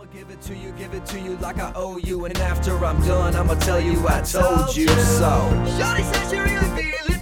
give it to you like I owe you. And after I'm done, I'ma tell you I told you so. Shorty said she really feeling